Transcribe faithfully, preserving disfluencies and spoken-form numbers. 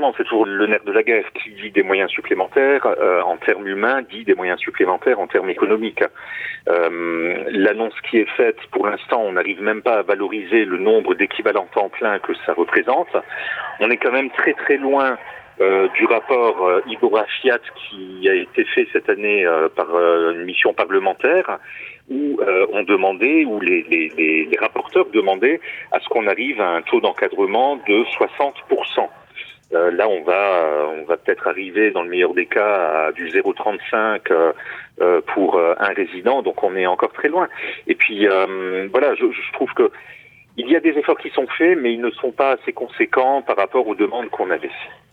évidemment, c'est toujours le nerf de la guerre. Qui dit des moyens supplémentaires euh, en termes humains, dit des moyens supplémentaires en termes économiques. Euh, l'annonce qui est faite, pour l'instant, on n'arrive même pas à valoriser le nombre d'équivalents temps plein que ça représente. On est quand même très très loin euh, du rapport euh, Iborra-Fiat qui a été fait cette année euh, par euh, une mission parlementaire, où euh, on demandait, où les, les, les, les rapporteurs demandaient à ce qu'on arrive à un taux d'encadrement de soixante pour cent. Euh, là, on va, on va peut-être arriver, dans le meilleur des cas, à du zéro virgule trente-cinq euh, euh, pour euh, un résident, donc on est encore très loin. Et puis, euh, voilà, je, je trouve que il y a des efforts qui sont faits, mais ils ne sont pas assez conséquents par rapport aux demandes qu'on avait.